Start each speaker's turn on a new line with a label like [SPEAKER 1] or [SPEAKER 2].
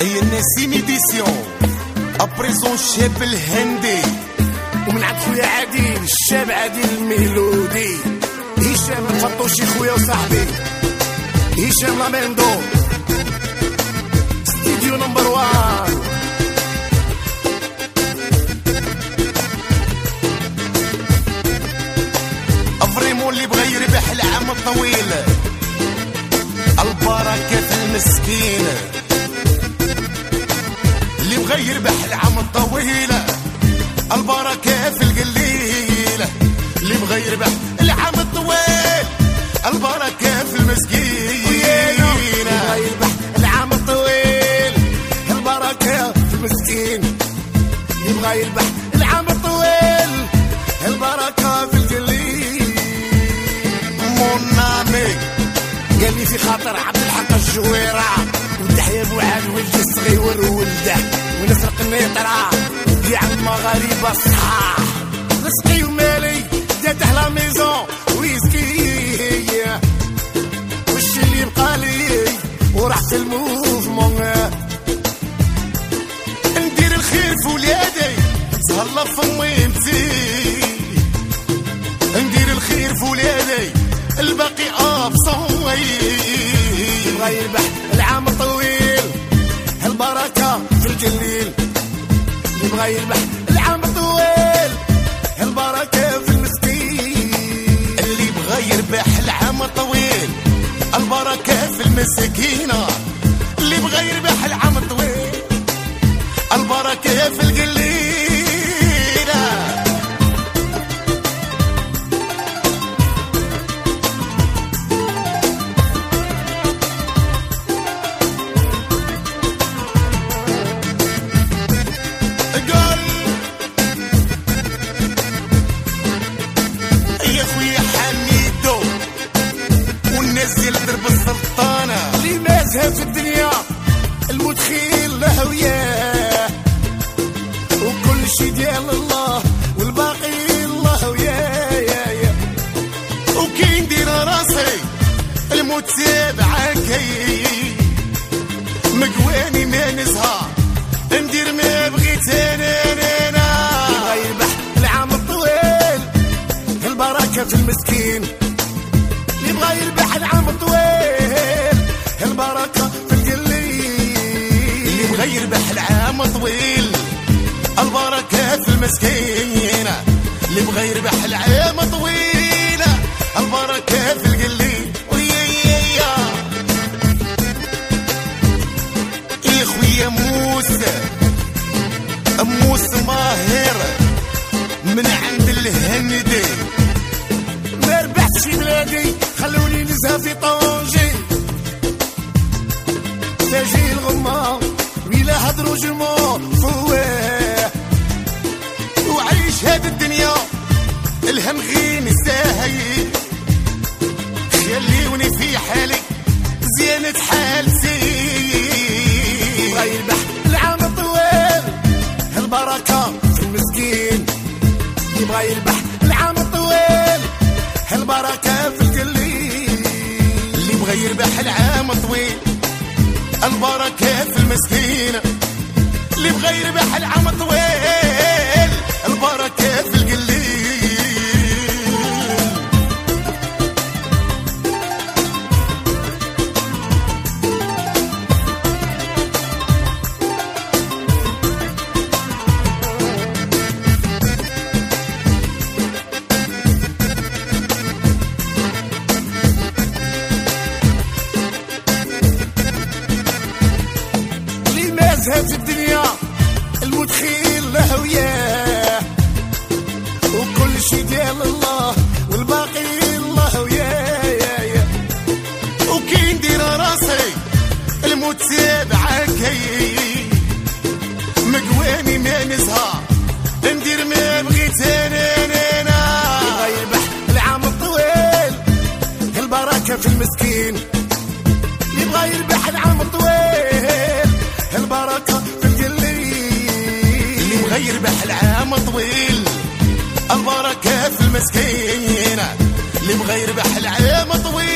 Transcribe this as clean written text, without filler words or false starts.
[SPEAKER 1] هي النسيم إديسيون أبريزون شاب الهندي،
[SPEAKER 2] ومن عند خويا عادل الشاب عادل الميلودي، هشام الفطوشي خويا وصاحبي هشام لاميندو ستوديو نمبر 1.
[SPEAKER 1] أفريمون اللي بغى يربح العام الطويل، البركة في المسكين. اللي بغى يربح العام الطويل، البركة في القليل. اللي بغى يربح العام الطويل، البركة في المسكين.
[SPEAKER 2] اللي بغى يربح العام الطويل، البركة في المسكين. اللي بغى يربح العام الطويل، البركة في القليل.
[SPEAKER 1] مونامي
[SPEAKER 2] قال لي في خاطر عبد الحق الجويرة، وتحيا بوعاد ولدي الصغير وولده، ونسرق النيطرة وكاع المغاربة الصحاح. رزقي ومالي جاته لا ميزون ويسكي، وش اللي بقى لي وراح في الموفمون.
[SPEAKER 1] ندير الخير في ولادي تهلا في ميمتي، ندير الخير في ولادي الباقي ابصوي.
[SPEAKER 2] يبغى يربح العام الطويل، البركة في الجليل. يبغى يربح العام الطويل، البركة في المسكين.
[SPEAKER 1] اللي بغى يربح العام الطويل، البركة في المسكينة. اللي بغى يربح العام الطويل، البركة في القليلة. يا خويا حميدو ونزل درب السلطانة،
[SPEAKER 2] اللي مازها في الدنيا المتخيل له وياه، وكل شي ديال الله والباقي الله وياه. يا
[SPEAKER 1] وكي ندير راسي الموت تابعك، مقواني ما نزهى ندير ما بغيت انا.
[SPEAKER 2] يبغى يربح العام الطويل، البركة في المسكين. يبغى يربح العام الطويل، البركة في القليل.
[SPEAKER 1] اللي بغى يربح العام طويل، البركة في المسكين. اللي بغى يربح العام طويل، البركة في القليل. يا خويا موسى ماهر من عند الهندي،
[SPEAKER 2] ما ربحتش بلادي خلوني نزهى في طونجي. تاجي الغمة ويلا هضروا جمو فواه،
[SPEAKER 1] وعيش هاد الدنيا الهم غير نستاهي. خليوني في حالي زينة حالتي.
[SPEAKER 2] يبغى يربح العام الطويل، البركة في المسكين. يبغى يربح العام الطويل، البركة في القليل.
[SPEAKER 1] اللي بغى يربح العام طويل، البركة في المسكين. اللي بغى يربح العام طويل، البركة في القليل.
[SPEAKER 2] في الدنيا المتخيل له وياه، وكل شي ديال الله والباقي الله وياه.
[SPEAKER 1] وكي ندير راسي الموت تابعك، مقواني ما نزهى ندير ما بغيت انا.
[SPEAKER 2] يبغى يربح العام الطويل، البركة في المسكين. يبغى يربح العام الطويل، البركة في القليل.
[SPEAKER 1] اللي بغى يربح العام طويل، البركة في المسكين. اللي بغى يربح العام طويل،